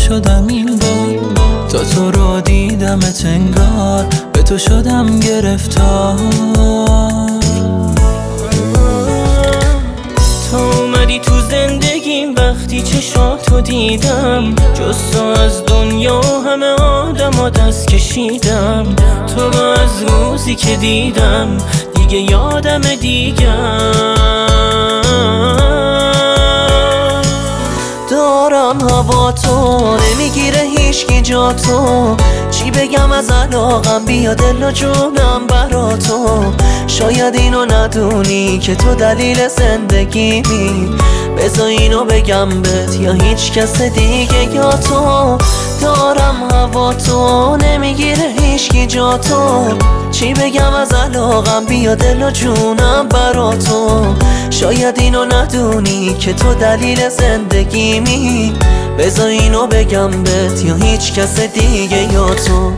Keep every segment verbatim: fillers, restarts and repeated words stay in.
شدم این بار، تا تو رو دیدمت انگار به تو شدم گرفتار. تا اومدی تو زندگیم وقتی چشاتو دیدم، جز تو از دنیا همه آدم ها دست کشیدم. تو رو از روزی که دیدم دیگه یادم دیگم. دارم هوا تو نمیگیره هیچکی جا تو، چی بگم از علاقم بیا دل و جونم برا تو. شاید اینو ندونی که تو دلیل زندگیمی، بذار اینو بگم بهت یا هیچ کس دیگه یا تو. دارم هوا تو نمیگیره هیچکی جا تو، چی بگم از علاقم بیا دل و جونم برا تو. شاید اینو ندونی که تو دلیل زندگیمی، بذار اینو بگم بهت یا هیچ کس دیگه یا تو.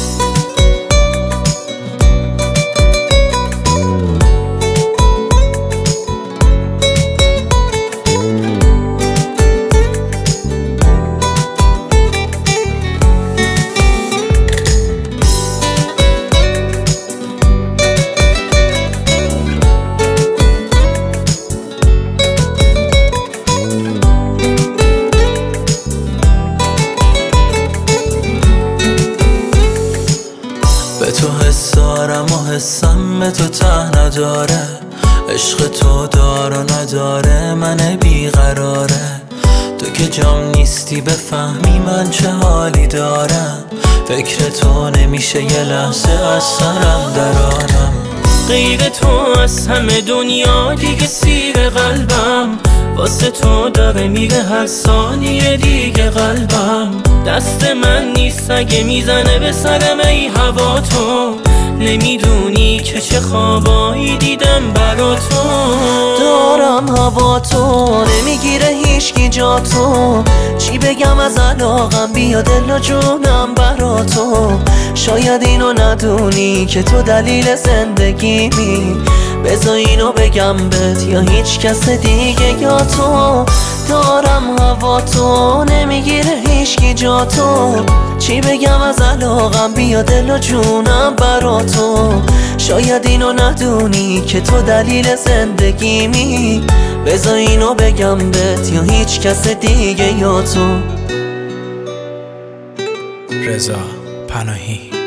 به تو حس دارم و حسم به تو ته نداره، عشق تو دار و نداره من بیقراره. تو که جام نیستی بفهمی من چه حالی دارم، فکر تو نمیشه یه لحظه از سرم درارم. غیر تو از همه دنیا دیگه سیر قلبم، واسه تو داره میره هر ثانیه دیگه قلبم. دست من نیست اگه میزنه به سرم ای هوا تو، نمیدونی که چه خوابایی دیدم برا تو. دارم هوا تو نمیگیره هیچکی جا تو، چی بگم از علاقم بیا دل و جونم برا تو. شاید اینو ندونی که تو دلیل زندگیمی، بذار اینو بگم بهت یا هیچ کس دیگه یا تو. دارم هوا تو نمیگیره هیچکی جا تو، چی بگم از علاقم بیا دل و جونم برا تو. شاید اینو ندونی که تو دلیل زندگیمی، بذار اینو بگم بهت یا هیچ کس دیگه یا تو. رضا پناهی.